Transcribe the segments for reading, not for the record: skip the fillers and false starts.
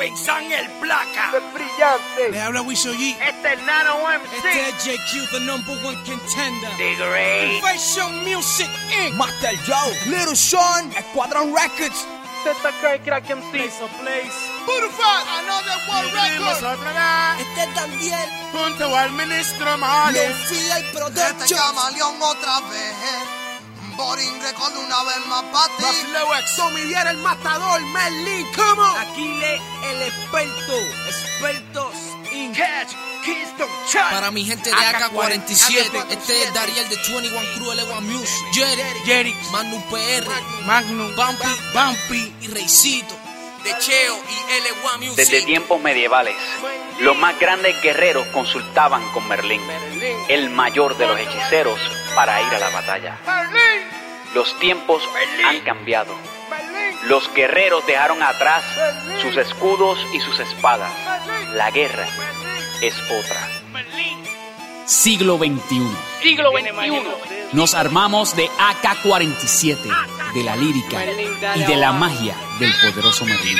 Pensan el placa. Es brillante. Le habla Wiso G. Este es Nano MC. Este es JQ, the #1 contender. The Great. Fashion Music Inc. Master Joe, Little Sean, Escuadrón Records. ZK y Crack MC. Place. Purified, another world record. Este es Daniel, Junto al ministro Malo. Lofía y Este Production. camaleón otra vez. Boring Record una vez más para ti. Tommy Viera el matador, Merlin, come on. Aquile el expertos Inc. Catch, Keystone, Chat. Para mi gente de AK-47, este es Dariel de 21 Crew, L1 Music, Jerry, Magnum PR, Magnum, Bumpy y Reycito, de Cheo y L1 Music. Desde tiempos medievales, los más grandes guerreros consultaban con Merlín, el mayor de los hechiceros, para ir a la batalla. Los tiempos han cambiado. Los guerreros dejaron atrás sus escudos y sus espadas. La guerra es otra. Siglo XXI. Siglo XXI. Nos armamos de AK-47, de la lírica y de la magia del poderoso Merlín.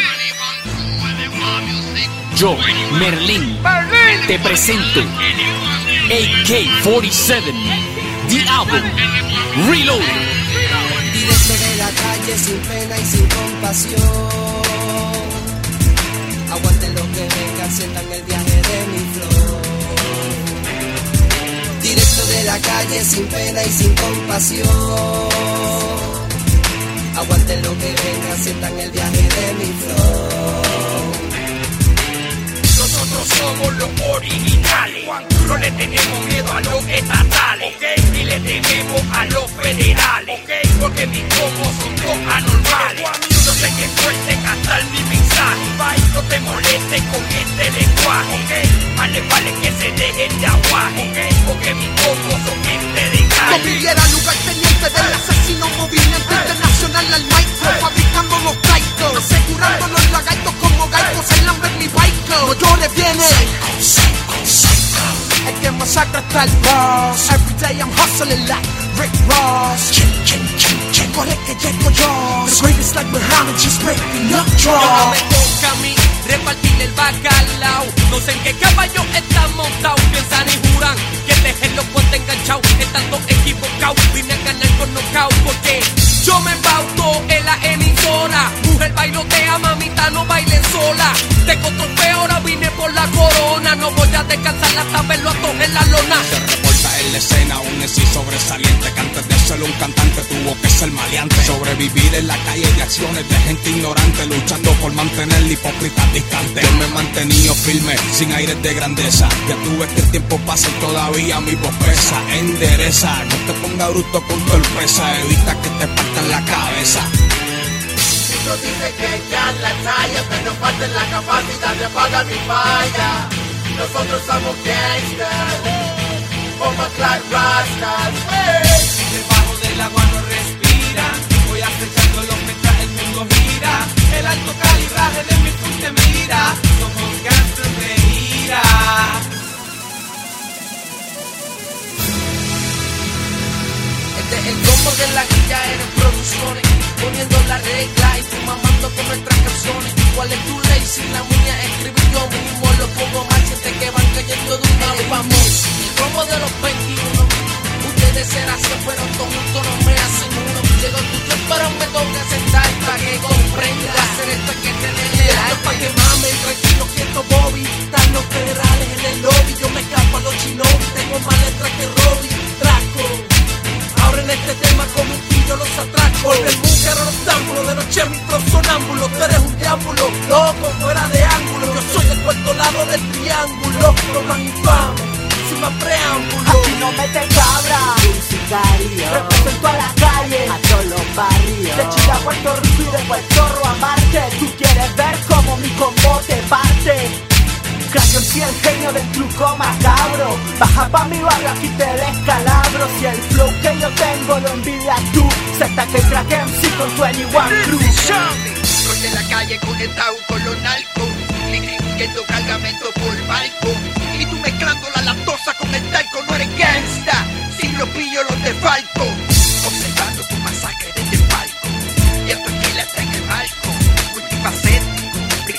Yo, Merlín, te presento AK-47, The Album, Reloaded. Directo de la calle sin pena y sin compasión. Aguanten lo que venga, sientan el viaje de mi flow. Directo de la calle sin pena y sin compasión. Aguanten lo que venga, sientan el viaje de mi flow. Nosotros somos los originales. No le tenemos miedo a los estatales, ni le tememos a los federales, porque mis combos son dos anormales. Yo sé que suelten hasta mi mensaje, no te molestes con este lenguaje, vale que se dejen de aguaje, porque mis combos son gente de calle. No pidiera lugar teniente del asesino, movimiento internacional al micro, fabricando los taitos, asegurando los lagartos como gaicos, el hambre en mi bike. No llores, viene el que masacra hasta el boss. Every day I'm hustling like Rick Ross. Corre que llego yo. The greatest like Muhammad, just breaking up No draw. me toca a mí repartir el bacalao. No sé en qué caballo está montado. Piensan y juran que el eje lo ponte enganchado. Estando equivocado, vine a ganar con knockout. Porque yo me embauto en la emisora. Mujer bailotea, mamita, no bailen sola. Tengo trofeo, ahora vine por la corona. No voy a descansar hasta verlo a todos en la lona. Se reporta en la escena un MC sobresaliente, que antes de ser un cantante tuvo que ser maleante. Sobrevivir en la calle de acciones de gente ignorante, luchando por mantener la hipócrita distante. Yo me he mantenido firme, sin aires de grandeza. Ya tú ves que el tiempo pasa y todavía mi voz pesa. Endereza, no te ponga bruto con sorpresa, evita que te partan la cabeza. Yo dice que ya la talla, pero nos falta la capacidad de apagar mi falla. Nosotros somos gangsters, bomba clad rastas. Debajo del agua no respira. Voy acechándolos mientras el mundo gira. El alto calibraje de mi full te mira. Somos gangsters de ira. Este es el combo de la guilla en producciones, poniendo la regla y tú mamando con nuestras canciones. ¿Cuál es tu ley? Si la mía escribí yo mismo, lo pongo mal, siente que van cayendo de una vez. Vamos, el combo de los 21. Ustedes serán así, pero todos juntos no me hacen uno. Llegó tu tiempo, pero me toca sentar para que comprenda. Hacer esto hay que tenerle alto para que mamen, tranquilo, quieto, Bobby. Están los federales en el lobby, yo me escapo a los chinos. Tengo más letras que Robbie, Draco. Ahora en este tema con un pillo los atraco. El búnker a los ángulos, de noche mi flow sonámbulo. Tú eres un diábulo, loco, fuera de ángulo. Yo soy el cuarto lado del triángulo. Lo más infame, sin más preámbulo. Aquí no mete cabra, un sicario. Represento a la calle, a todos los barrios. De Chicago a Puerto Rico y de Puerto Rico a Marte. Tú quieres ver cómo mi combo te parte. Crack MC, el genio del truco macabro. Baja pa' mi barrio, aquí te descalabro. Si el flow que yo tengo lo envidias tú, Z que Crack MC con 21 Crew. Estoy en la calle conectado con los narcos, distribuyendo cargamento por barco. Y tú mezclando la lactosa con el talco, no eres gangsta, si lo pillo los defalco. Observando tu masacre desde el palco, y esto aquí le está en el barco. Multifacético, explicando el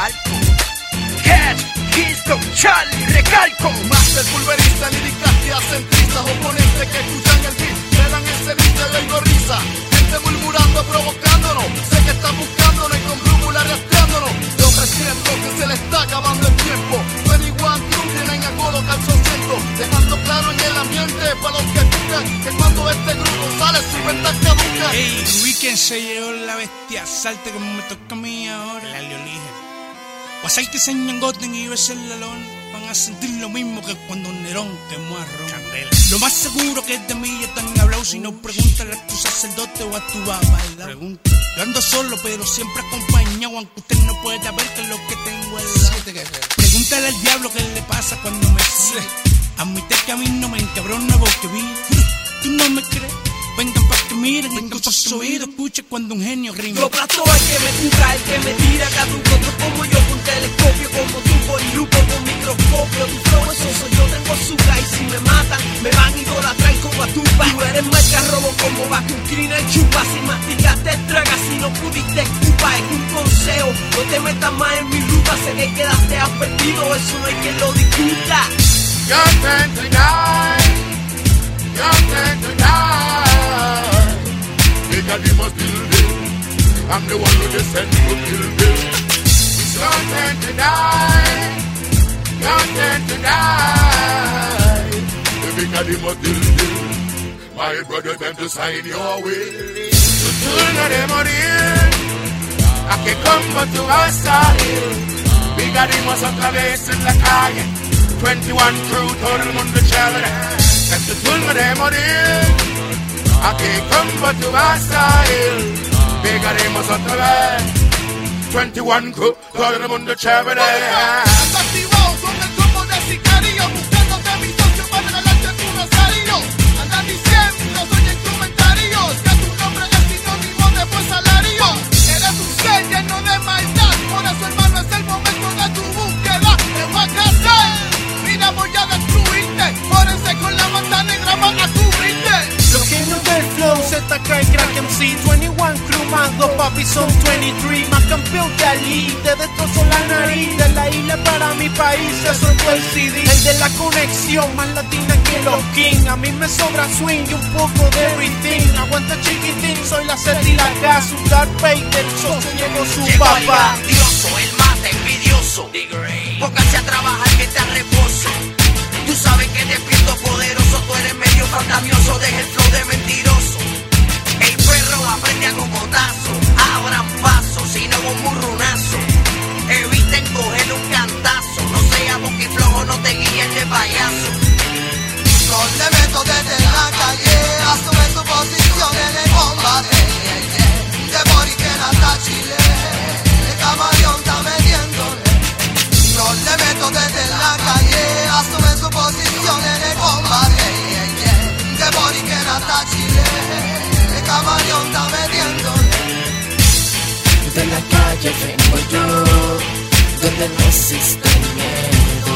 recalco. Cash, Kingston, Charlie, recalco. Master pulverista, líricas que hacen trizas. Oponentes que escuchan el beat, me dan el servicio y oigo risa. Gente murmurando, provocándonos. Sé que están buscándonos y con brújula rastreándonos. Yo presiento que se le está acabando el tiempo. 21 Crew tienen a colocar su asiento, dejando claro en el ambiente para los que escuchan que cuando este grupo sale su ventas caducan. Ey, Weekend se llevó la bestia, salte como me toca a mí ahora. El alienígena. O a hacer que se ñangoten y besen el lalón. Van a sentir lo mismo que cuando Nerón quemó a Roma. Candela. Lo más seguro que es de mí ya están hablado. Si no, pregúntale a tu sacerdote o a tu baba. Pregunta. Yo ando solo, pero siempre acompañado. Aunque usted no pueda ver que lo que tengo es la. Pregúntale al diablo qué le pasa cuando me sigue. Admite que a mí no me encabrona porque vi. ¿Tú no me crees? Vengan pa' que miren, vengan pa' sus oídos, escuchen cuando un genio rima. Yo plato al que me cuca, el que me tira, cada un otro como yo con telescopio, como tú por lupo con microscopio. Tu flow es soso, yo tengo azúcar y si me matan, me van a idolatrar como a Tupac. Tú eres marca robo como vacuum cleaner, chupa. Si masticaste, tragas, si no pudiste escupar. Es un consejo, no te metas más en mi ruta, sé que quedaste advertido, eso no hay quien lo discuta. Your turn to die. Your turn to die. Because you must kill Bill. I'm the one who descend to kill Bill. It's your turn to die. Your turn to die. Because you must kill Bill. My brother, time to sign your will. Tú no de morir. A que como tú vas a ir. Vigaremos otra vez en la calle. 21 Crew, todo el mundo chévere. Este turno de morir. Aquí como tú vas a ir. Pegaremos otra vez. 21 Crew, todo el mundo chévere. Activados con el combo de sicario, buscando de mi socio para regalarte tu rosario. Andan diciendo, soy en comentarios, que tu nombre es sinónimo de buen salario. Eres un ser lleno de maldad, por eso hermano es el momento de tu búsqueda. Te voy a casar. Mira, voy a destruirte. Pórense con la manta negra, van a cubrirte. Los genios del flow, ZK y Crack MC. 21 Crew más 2 papi son 23. Más campeón que Ali, te destrozó la nariz. De la isla para mi país, se soltó el CD. El de la conexión, más latina que los King. A mí me sobra swing y un poco de everything. Aguanta chiquitín, soy la Z y la K. Su Darth Vader, socio llegó su llegó papá. el grandioso, el más envidioso. Póngase a trabajar que está a reposo. Tú sabes que despierto poderoso, tú eres medio fantasioso, deja el flow de mentiroso. El perro aprende a cocotazo, abran paso, si no un murrunazo. Eviten coger un cantazo, no sea boquiflojo, no te guíes de payaso. No le meto desde la calle, asume su posición en el combate. De Boriquena hasta Chile, el camaleón está metiéndole. No le meto desde la calle, asume su posición en el combate. De Boriquena hasta Chile, el camaleón está metiéndole. De la calle vengo yo, donde no existe miedo.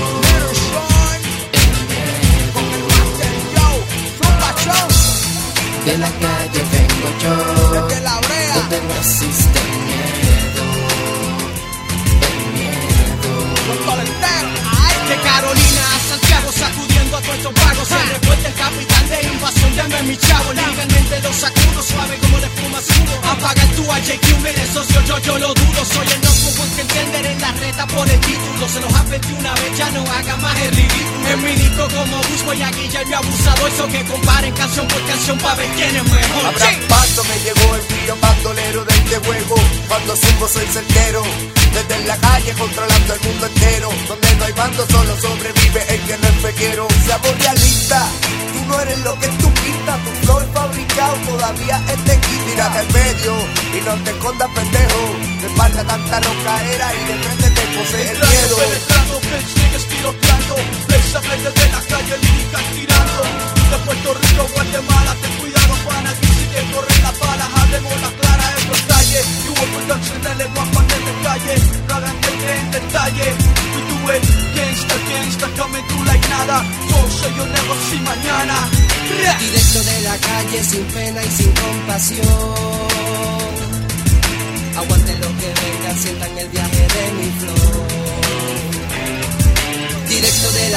De la calle vengo yo, donde no existe miedo. El miedo. De Carolina a Santiago, sacudiendo a todos estos vagos. Se revuelta el capitán de invasión, llame mi chavo. Legalmente lo sacudo, suave como la espuma subo. Apaga el tu a JQ, mire socio, yo lo dudo. Soy el number one que entender en la reta por el título. Se los advertí una vez, ya no haga más el ridículo. En mi disco como Bush voy a guillar mi abusado. Eso que comparen canción por canción pa' ver quién es mejor. Abran paso, me llegó el frío bandolero de este juego. Cuando subo soy certero. Desde en la calle controlando el mundo entero. Donde no hay bando, solo sobrevive el que no es pequero. Seamos realistas, tú no eres lo que tú pintas. Tu flow es fabricado, todavía es de aquí. Tírate al medio y no te escondas, pendejo. De espalda tanta rocaera y de frente te posee el miedo. Penetrando, bitch, niggas tiroteando. Precisamente de la calle, líricas tirando. De Puerto Rico, Guatemala, ten cuidado, pana. Aquí si te corren las balas, hablemos las claras en los calles. You a production, dale guapa en el calle. No hagan que te en detalle. We do it, gangsta, coming through like nada. Yo soy yo never see mañana. Directo de la calle, sin pena y sin compasión. Aguanten lo que venga, sientan el viaje de mi flow.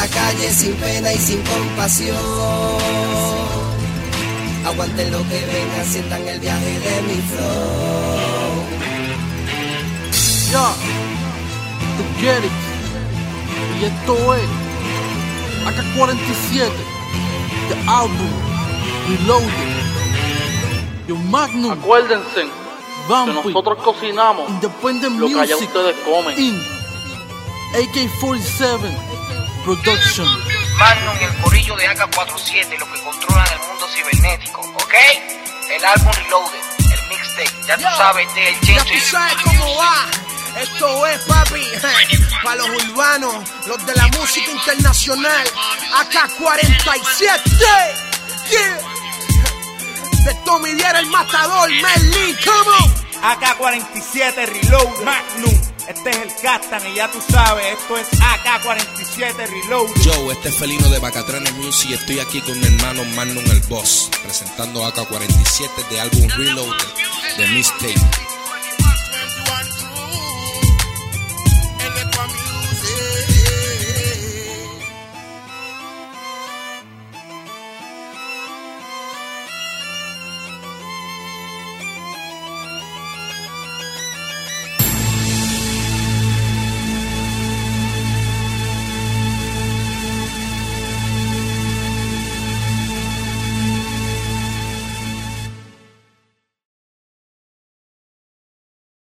calle sin pena y sin compasión. Aguanten lo que venga, sientan el viaje de mi flow. Ya, tú quieres. Y esto es AK-47, The Album Reloaded. Yo Magnum. Acuérdense Vampi, que nosotros cocinamos Independent lo que allá Music ustedes comen. In AK-47 Production. Magnum y el corillo de AK-47, los que controlan el mundo cibernético, ¿ok? El álbum Reloaded, el mixtape, ya tú sabes del Ya Chencho tú y sabes cómo va. Esto es, papi, para los urbanos, los de la música internacional. AK-47, yeah. De Tommy Diera el matador, Merlin, come on. AK-47 Reload, Magnum. Este es el Castan y ya tú sabes, esto es AK-47 Reload. Yo, este es Felino de Bacatranes Music y estoy aquí con mi hermano Magnum el Boss, presentando AK-47 de álbum Reload de Mixtape.